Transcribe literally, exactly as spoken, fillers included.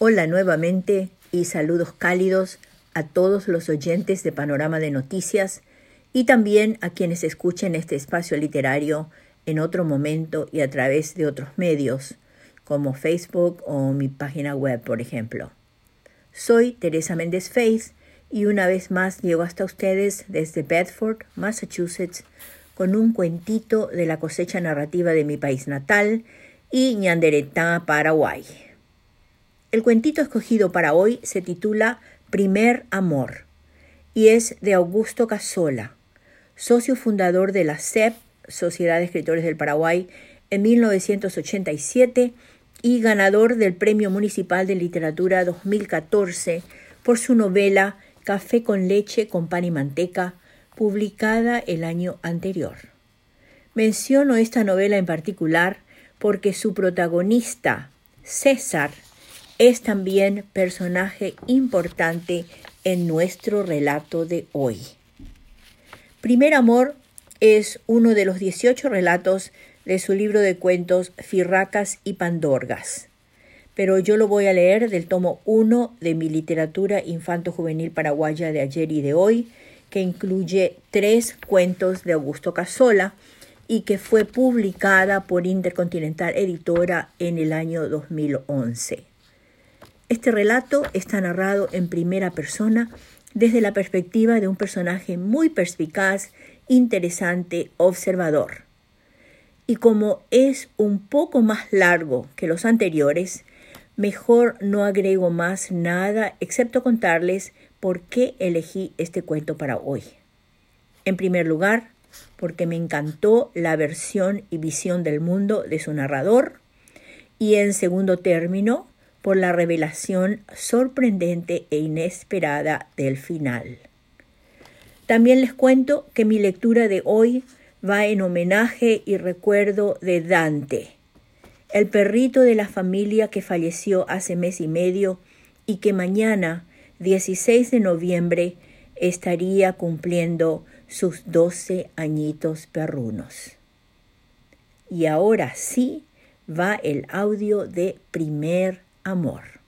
Hola nuevamente y saludos cálidos a todos los oyentes de Panorama de Noticias y también a quienes escuchen este espacio literario en otro momento y a través de otros medios, como Facebook o mi página web, por ejemplo. Soy Teresa Méndez Faith y una vez más llego hasta ustedes desde Bedford, Massachusetts, con un cuentito de la cosecha narrativa de mi país natal y Ñanderetá, Paraguay. El cuentito escogido para hoy se titula Primer Amor y es de Augusto Casola, socio fundador de la S E P, Sociedad de Escritores del Paraguay, en mil novecientos ochenta y siete y ganador del Premio Municipal de Literatura dos mil catorce por su novela Café con leche con pan y manteca, publicada el año anterior. Menciono esta novela en particular porque su protagonista, César, es también personaje importante en nuestro relato de hoy. Primer Amor es uno de los dieciocho relatos de su libro de cuentos Firracas y Pandorgas, pero yo lo voy a leer del tomo uno de mi literatura infanto-juvenil paraguaya de ayer y de hoy, que incluye tres cuentos de Augusto Casola y que fue publicada por Intercontinental Editora en el año dos mil once. Este relato está narrado en primera persona desde la perspectiva de un personaje muy perspicaz, interesante, observador. Y como es un poco más largo que los anteriores, mejor no agrego más nada excepto contarles por qué elegí este cuento para hoy. En primer lugar, porque me encantó la versión y visión del mundo de su narrador, y en segundo término, por la revelación sorprendente e inesperada del final. También les cuento que mi lectura de hoy va en homenaje y recuerdo de Dante, el perrito de la familia que falleció hace mes y medio y que mañana, dieciséis de noviembre, estaría cumpliendo sus doce añitos perrunos. Y ahora sí va el audio de Primer Amor.